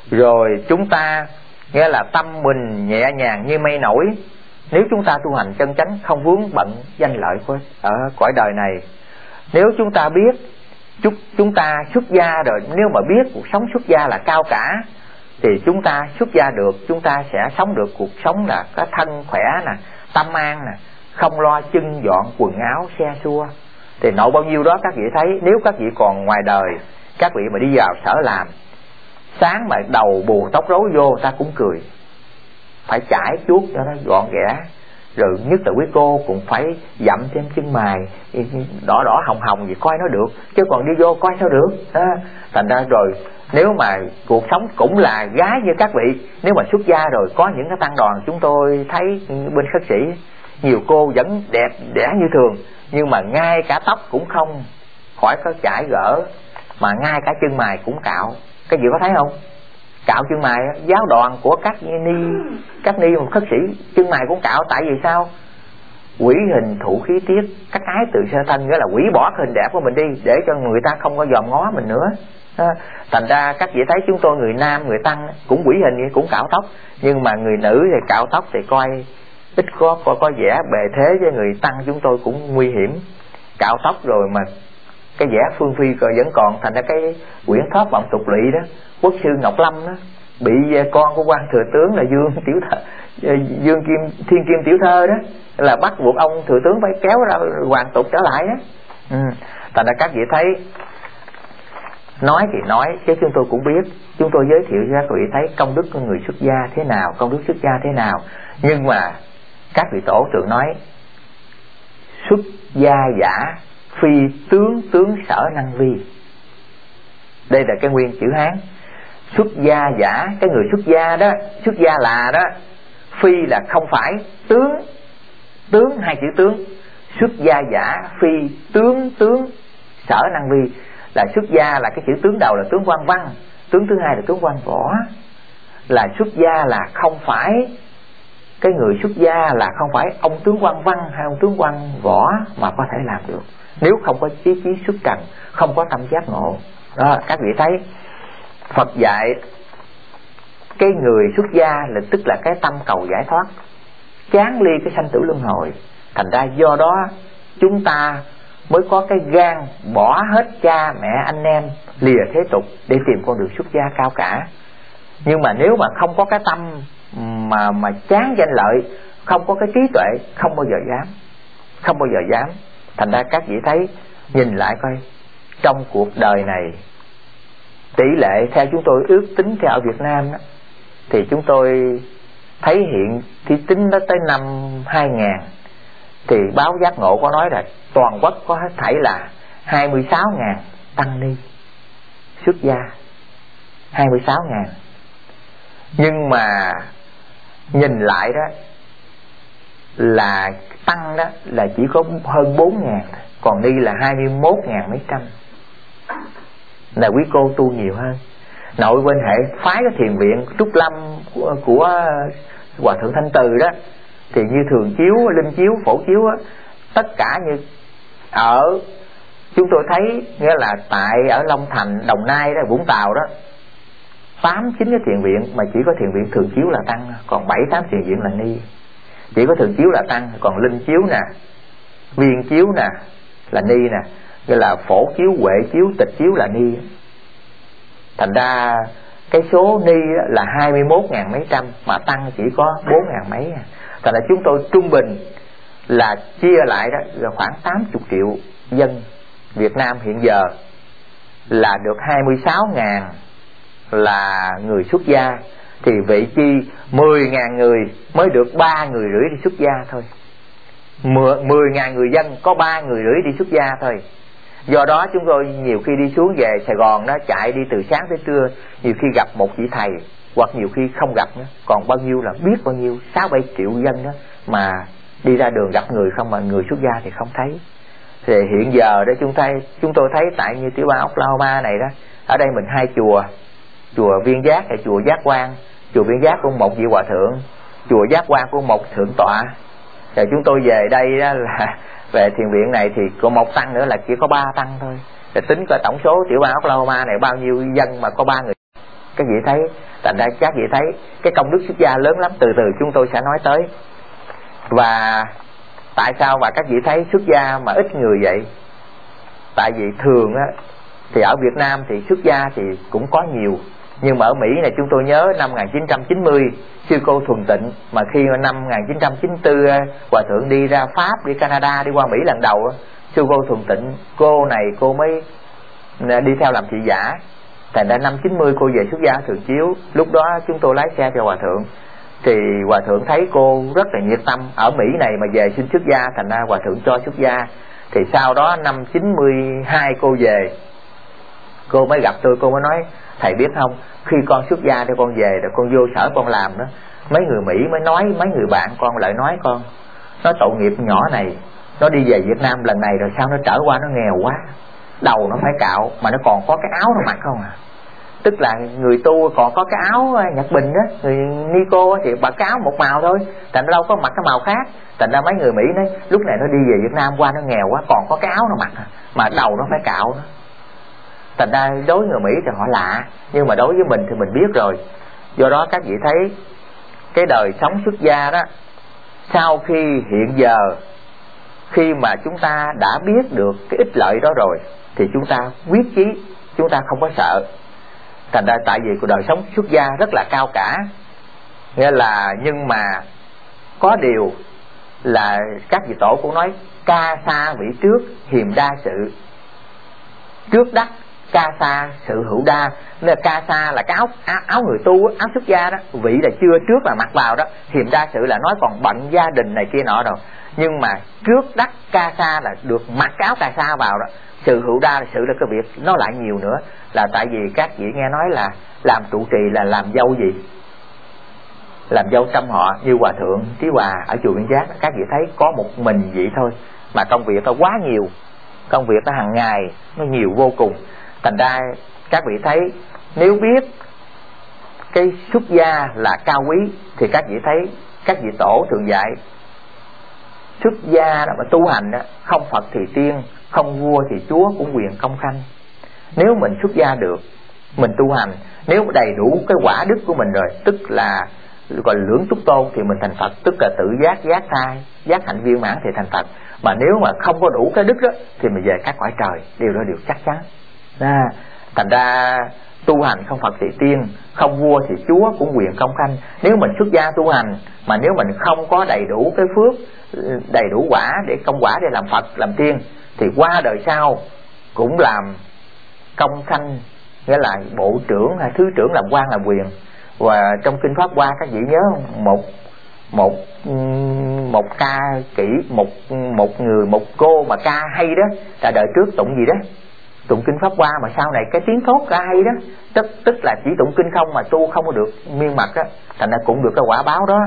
S1: Rồi chúng ta nghĩa là tâm mình nhẹ nhàng như mây nổi. Nếu chúng ta tu hành chân chánh, không vướng bận danh lợi của ở cõi đời này. Nếu chúng ta biết chúng, chúng ta xuất gia rồi, nếu mà biết cuộc sống xuất gia là cao cả, thì chúng ta xuất gia được, chúng ta sẽ sống được cuộc sống là cái thân khỏe nè, tâm an nè, không lo chân dọn quần áo xe xua. Thì nội bao nhiêu đó các vị thấy, nếu các vị còn ngoài đời, các vị mà đi vào sở làm, sáng mà đầu bù tóc rối vô ta cũng cười, phải chải chuốt cho nó gọn ghẽ. Rồi nhất là quý cô cũng phải dặm thêm chân mày đỏ đỏ hồng hồng gì coi nó được, chứ còn đi vô coi sao được à. Thành ra rồi nếu mà cuộc sống cũng là gái như các vị, nếu mà xuất gia rồi có những cái tăng đoàn, chúng tôi thấy bên khất sĩ nhiều cô vẫn đẹp đẽ như thường, nhưng mà ngay cả tóc cũng không khỏi có chải gỡ, mà ngay cả chân mày cũng cạo. Các vị có thấy không? Cạo chân mày, giáo đoàn của các ni, các ni một khất sĩ chân mày cũng cạo. Tại vì sao? Quỷ hình thụ khí tiết, các ái từ sơ thân, nghĩa là quỷ bỏ cái hình đẹp của mình đi để cho người ta không có dòm ngó mình nữa. Thành ra các vị thấy chúng tôi người nam, người tăng cũng quỷ hình, cũng cạo tóc, nhưng mà người nữ thì cạo tóc thì coi ít có có, có vẻ bề thế, với người tăng chúng tôi cũng nguy hiểm. Cạo tóc rồi mà cái vẻ phương phi rồi vẫn còn. Thành ra cái quyển thoát vọng tục lỵ đó, quốc sư Ngọc Lâm đó, bị con của quan thừa tướng là Dương Tiểu Thơ, Dương Kim Thiên Kim Tiểu Thơ đó, là bắt buộc ông thừa tướng phải kéo ra hoàng tục trở lại đó. ừ. Thành ra các vị thấy, nói thì nói chứ chúng tôi cũng biết, chúng tôi giới thiệu cho các vị thấy công đức của người xuất gia thế nào, công đức xuất gia thế nào. Nhưng mà các vị tổ thường nói xuất gia giả phi tướng tướng sở năng vi. Đây là cái nguyên chữ Hán. Xuất gia giả, cái người xuất gia đó, xuất gia là đó, phi là không phải, tướng, tướng hai chữ tướng. Xuất gia giả phi tướng tướng sở năng vi, là xuất gia là cái chữ tướng đầu là tướng quan văn, tướng thứ hai là tướng quan võ. Là xuất gia là không phải, cái người xuất gia là không phải ông tướng quan văn hay ông tướng quan võ mà có thể làm được, nếu không có chí chí xuất trần, không có tâm giác ngộ. Đó, các vị thấy Phật dạy cái người xuất gia là tức là cái tâm cầu giải thoát, chán ly cái sanh tử luân hồi. Thành ra do đó chúng ta mới có cái gan bỏ hết cha mẹ anh em, lìa thế tục để tìm con đường xuất gia cao cả. Nhưng mà nếu mà không có cái tâm mà mà chán danh lợi, không có cái trí tuệ, không bao giờ dám, không bao giờ dám. Thành ra các vị thấy, nhìn lại coi, trong cuộc đời này tỷ lệ theo chúng tôi ước tính theo ở Việt Nam đó, thì chúng tôi thấy hiện thì tính nó tới năm hai nghìn thì báo Giác Ngộ có nói là toàn quốc có hết thảy là hai mươi sáu nghìn tăng ni xuất gia. hai mươi sáu ngàn. Nhưng mà nhìn lại đó là tăng đó là chỉ có hơn bốn ngàn, còn ni là hai mươi mốt ngàn mấy trăm. Là quý cô tu nhiều hơn. Nội bên hệ phái cái thiền viện Trúc Lâm của, của Hòa Thượng Thanh Từ đó, thì như thường chiếu, linh chiếu, phổ chiếu á, tất cả như ở chúng tôi thấy, nghĩa là tại ở Long Thành, Đồng Nai đó, Vũng Tàu đó, tám chín cái thiền viện mà chỉ có thiền viện thường chiếu là tăng, còn bảy tám thiền viện là ni. Chỉ có thường chiếu là tăng, còn linh chiếu nè, viên chiếu nè là ni nè, nghĩa là phổ chiếu, huệ chiếu, tịch chiếu là ni. Thành ra cái số ni là hai mươi mốt ngàn mấy trăm, mà tăng chỉ có bốn ngàn mấy. Thành ra chúng tôi trung bình là chia lại đó là khoảng tám mươi triệu dân Việt Nam hiện giờ, là được hai mươi sáu ngàn là người xuất gia, thì vị chi mười ngàn người mới được ba người rưỡi đi xuất gia thôi. Mười ngàn người dân có ba người rưỡi đi xuất gia thôi. Do đó chúng tôi nhiều khi đi xuống về Sài Gòn đó, chạy đi từ sáng tới trưa, nhiều khi gặp một vị thầy, hoặc nhiều khi không gặp nữa. Còn bao nhiêu là biết bao nhiêu, sáu bảy triệu dân đó, mà đi ra đường gặp người không, mà người xuất gia thì không thấy. Thì hiện giờ đó chúng thấy, chúng tôi thấy tại như tiểu bang Oklahoma này đó, ở đây mình hai chùa, chùa Viên Giác hay chùa Giác Quan. Chùa Viên Giác của một vị hòa thượng, chùa Giác Quan của một thượng tọa. Rồi chúng tôi về đây đó là về thiền viện này thì còn một tăng nữa là chỉ có ba tăng thôi. Rồi tính coi tổng số tiểu bang Oklahoma này bao nhiêu dân mà có ba người. Các vị thấy, thành ra các vị thấy cái công đức xuất gia lớn lắm, từ từ chúng tôi sẽ nói tới. Và tại sao mà các vị thấy xuất gia mà ít người vậy? Tại vì thường á thì ở Việt Nam thì xuất gia thì cũng có nhiều, nhưng mà ở Mỹ này chúng tôi nhớ năm một nghìn chín trăm chín mươi sư cô Thuần Tịnh, mà khi năm một nghìn chín trăm chín mươi tư hòa thượng đi ra Pháp, đi Canada, đi qua Mỹ lần đầu, sư cô Thuần Tịnh cô này cô mới đi theo làm thị giả. Thành ra năm chín mươi cô về xuất gia Thường Chiếu. Lúc đó chúng tôi lái xe cho hòa thượng, thì hòa thượng thấy cô rất là nhiệt tâm ở Mỹ này mà về xin xuất gia, thành ra hòa thượng cho xuất gia. Thì sau đó năm chín mươi hai cô về, cô mới gặp tôi, cô mới nói: thầy biết không, khi con xuất gia để con về rồi con vô sở con làm đó, mấy người Mỹ mới nói, mấy người bạn con lại nói con, nó tội nghiệp nhỏ này, nó đi về Việt Nam lần này rồi sao nó trở qua nó nghèo quá, đầu nó phải cạo mà nó còn có cái áo nó mặc không à. Tức là người tu còn có cái áo Nhật Bình đó, người Nico thì mặc cái áo một màu thôi, thành đâu có mặc cái màu khác. Thành ra mấy người Mỹ nói lúc này nó đi về Việt Nam qua nó nghèo quá, còn có cái áo nó mặc mà đầu nó phải cạo đó. Thành ra đối với người Mỹ thì họ lạ, nhưng mà đối với mình thì mình biết rồi. Do đó các vị thấy cái đời sống xuất gia đó, sau khi hiện giờ khi mà chúng ta đã biết được cái ích lợi đó rồi thì chúng ta quyết chí, chúng ta không có sợ. Thành ra tại vì cuộc đời sống xuất gia rất là cao cả, nghĩa là, nhưng mà có điều là các vị tổ cũng nói ca sa vị trước hiềm đa sự, trước đắc ca sa sự hữu đa. Nên là ca sa là cái áo, áo, áo người tu, áo xuất gia đó, vị là chưa trước là mặc vào đó. Hiềm đa sự là nói còn bận gia đình này kia nọ rồi, nhưng mà trước đắc ca sa là được mặc cái áo ca sa vào đó. Sự hữu đa là sự là cái việc nó lại nhiều nữa, là tại vì các vị nghe nói là làm trụ trì là làm dâu gì, làm dâu trăm họ. Như hòa thượng Trí Hòa ở chùa Viên Giác, các vị thấy có một mình vậy thôi mà công việc nó quá nhiều, công việc nó hàng ngày nó nhiều vô cùng. Thành ra các vị thấy nếu biết cái xuất gia là cao quý thì các vị thấy các vị tổ thường dạy xuất gia mà tu hành đó, không Phật thì tiên, không vua thì chúa, cũng quyền công khanh. Nếu mình xuất gia được, mình tu hành, nếu đầy đủ cái quả đức của mình rồi, tức là gọi là lưỡng túc tôn, thì mình thành Phật, tức là tự giác, giác thai, giác hạnh viên mãn thì thành Phật. Mà nếu mà không có đủ cái đức đó thì mình về các cõi trời, điều đó điều chắc chắn. À, thành ra tu hành không Phật thì tiên, không vua thì chúa, cũng quyền công khanh. Nếu mình xuất gia tu hành mà nếu mình không có đầy đủ cái phước, đầy đủ quả để công quả để làm Phật, làm tiên, thì qua đời sau cũng làm công khanh, nghĩa là bộ trưởng hay thứ trưởng, làm quan làm quyền. Và trong kinh Pháp Hoa các vị nhớ không? một một một ca kỹ, một một người, một cô mà ca hay đó, là đời trước tụng gì đó, tụng kinh Pháp Hoa mà sau này cái tiếng thốt ra hay đó, tức tức là chỉ tụng kinh không mà tu không có được miên mật á, thành ra cũng được cái quả báo đó.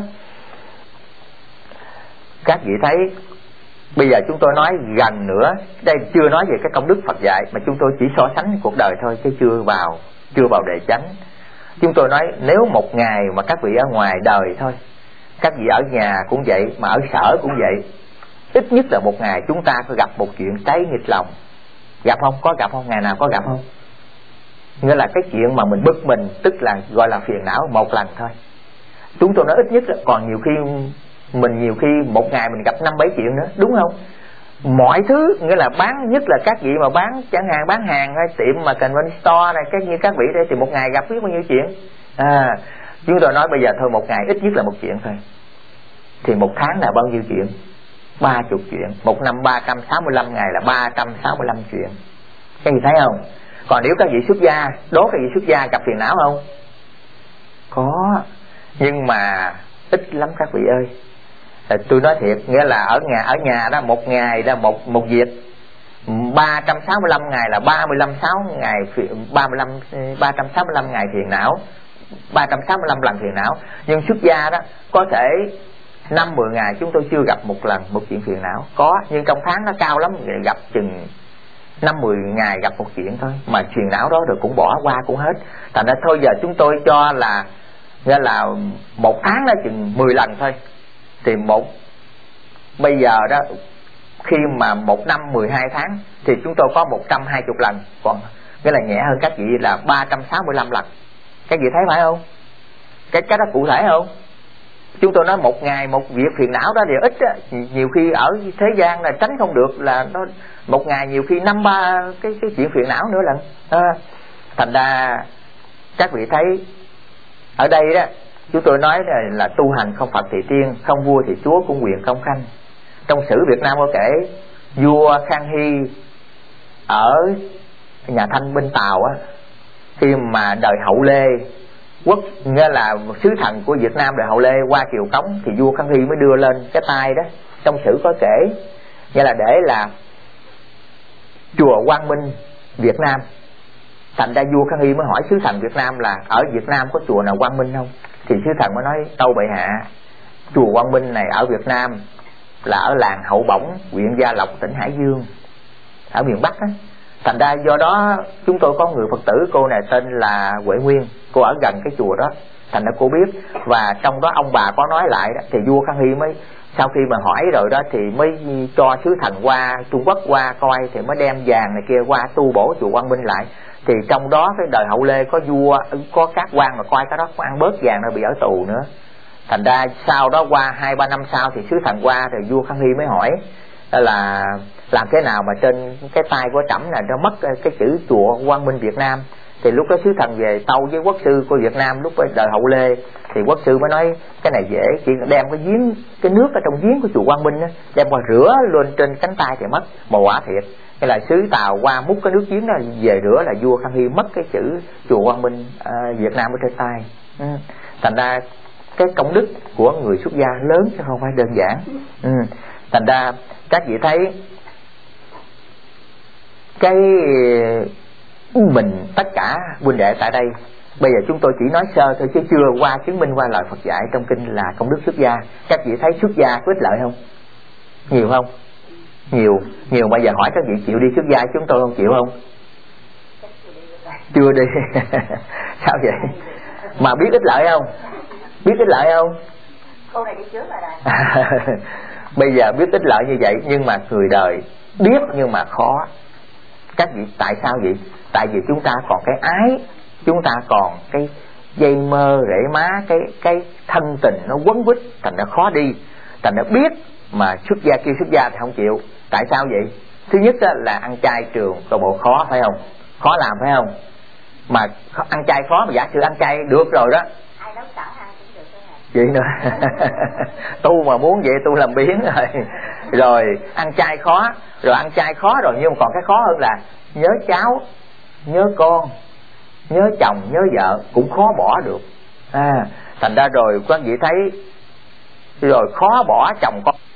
S1: Các vị thấy bây giờ chúng tôi nói gần nữa, đây chưa nói về cái công đức Phật dạy, mà chúng tôi chỉ so sánh cuộc đời thôi chứ chưa vào chưa vào đề chánh. Chúng tôi nói nếu một ngày mà các vị ở ngoài đời thôi, các vị ở nhà cũng vậy, mà ở sở cũng vậy, ít nhất là một ngày chúng ta phải gặp một chuyện trái nghịch lòng. Gặp không? Có gặp không? Ngày nào có gặp không? Nghĩa là cái chuyện mà mình bực mình, tức là gọi là phiền não một lần thôi. Chúng tôi nói ít nhất là, còn nhiều khi mình nhiều khi một ngày mình gặp năm bảy chuyện nữa, đúng không? Mọi thứ, nghĩa là bán, nhất là các vị mà bán chẳng hạn bán hàng hay tiệm mà convenience store này, cái như các vị đây thì một ngày gặp biết bao nhiêu chuyện. À, chúng tôi nói bây giờ thôi, một ngày ít nhất là một chuyện thôi, thì một tháng là bao nhiêu chuyện? Ba chục chuyện. Một năm ba trăm sáu mươi lăm ngày là ba trăm sáu mươi lăm chuyện. Các vị thấy không? Còn nếu các vị xuất gia, đố các vị xuất gia gặp phiền não không? Có, nhưng mà ít lắm các vị ơi. À, tôi nói thiệt, nghĩa là ở nhà ở nhà đó một ngày là một một việc, ba trăm sáu mươi lăm ngày là ba mươi lăm sáu ngày ba mươi lăm ba trăm sáu mươi lăm ngày phiền não, ba trăm sáu mươi lăm lần phiền não. Nhưng xuất gia đó có thể năm mười ngày chúng tôi chưa gặp một lần một chuyện phiền não, có, nhưng trong tháng nó cao lắm gặp chừng năm mười ngày gặp một chuyện thôi, mà phiền não đó rồi cũng bỏ qua cũng hết. Thành ra thôi giờ chúng tôi cho là nghĩa là một tháng nó chừng mười lần thôi, thì một bây giờ đó khi mà một năm mười hai tháng thì chúng tôi có một trăm hai mươi lần, còn nghĩa là nhẹ hơn các vị là ba trăm sáu mươi lăm lần. Các vị thấy phải không? Cái cái đó cụ thể không? Chúng tôi nói một ngày một việc phiền não đó thì ít á, nhiều khi ở thế gian là tránh không được, là nó một ngày nhiều khi năm ba cái, cái chuyện phiền não nữa lần. À, thành ra các vị thấy ở đây đó, chúng tôi nói là, là tu hành không Phật thì tiên, không vua thì chúa, cũng quyền không khanh. Trong sử Việt Nam có kể vua Khang Hy ở nhà Thanh bên Tàu á, khi mà đời Hậu Lê quốc, nghĩa là sứ thần của Việt Nam đời Hậu Lê qua Kiều Cống, thì vua Khang Hy mới đưa lên cái tay đó. Trong sử có kể, nghĩa là để là chùa Quang Minh Việt Nam. Thành ra vua Khang Hy mới hỏi sứ thần Việt Nam là ở Việt Nam có chùa nào Quang Minh không? Thì sứ thần mới nói tâu bệ hạ, chùa Quang Minh này ở Việt Nam là ở làng Hậu Bổng, huyện Gia Lộc, tỉnh Hải Dương, ở miền Bắc á. Thành ra do đó chúng tôi có người Phật tử, cô này tên là Huệ Nguyên, cô ở gần cái chùa đó, thành ra cô biết. Và trong đó ông bà có nói lại đó, thì vua Khang Hy mới sau khi mà hỏi rồi đó thì mới cho sứ thần qua Trung Quốc qua coi, thì mới đem vàng này kia qua tu bổ chùa Quang Minh lại. Thì trong đó cái đời Hậu Lê có vua, có các quan mà coi cái đó có ăn bớt vàng nó bị ở tù nữa. Thành ra sau đó qua hai ba năm sau thì sứ thần qua, thì vua Khang Hy mới hỏi là làm thế nào mà trên cái tay của trẫm là nó mất cái chữ chùa Quang Minh Việt Nam. Thì lúc đó sứ thần về tâu với quốc sư của Việt Nam lúc đời Hậu Lê, thì quốc sư mới nói cái này dễ, chỉ đem cái giếng, cái nước ở trong giếng của chùa Quang Minh đó, đem qua rửa lên trên cánh tay thì mất. Mà quả thiệt, cái là sứ Tàu qua múc cái nước giếng đó về rửa là vua Khang Hy mất cái chữ chùa Quang Minh à, Việt Nam ở trên tay. Ừ. Thành ra cái công đức của người xuất gia lớn chứ không phải đơn giản. Ừ. Thành ra các vị thấy cái mình tất cả huynh đệ tại đây bây giờ chúng tôi chỉ nói sơ thôi chứ chưa qua chứng minh qua lời Phật dạy trong kinh là công đức xuất gia. Các vị thấy xuất gia có ích lợi không? Nhiều không? Nhiều. Nhiều. Bây giờ hỏi các vị chịu đi xuất gia chúng tôi không chịu không? Chưa đi. Sao vậy? Mà biết ích lợi không? Biết ích lợi không?
S2: Cô này đi trước rồi đây.
S1: Bây giờ biết ích lợi như vậy, nhưng mà người đời biết nhưng mà khó. Các vị tại sao vậy? Tại vì chúng ta còn cái ái, chúng ta còn cái dây mơ rễ má, cái cái thân tình nó quấn quýt, thành nó khó đi. Thành nó biết mà xuất gia kêu xuất gia thì không chịu. Tại sao vậy? Thứ nhất là ăn chay trường coi bộ khó phải không? Khó làm phải không? Mà ăn chay khó, mà giả sử ăn chay được rồi đó,
S2: ai nấu sẵn ăn cũng được đó hả?
S1: vậy nữa. Tu mà muốn vậy tu làm biến rồi. Rồi ăn chay khó, rồi ăn chay khó rồi, nhưng mà còn cái khó hơn là nhớ cháu, nhớ con, nhớ chồng, nhớ vợ cũng khó bỏ được. À, thành ra rồi quý vị thấy rồi khó bỏ chồng con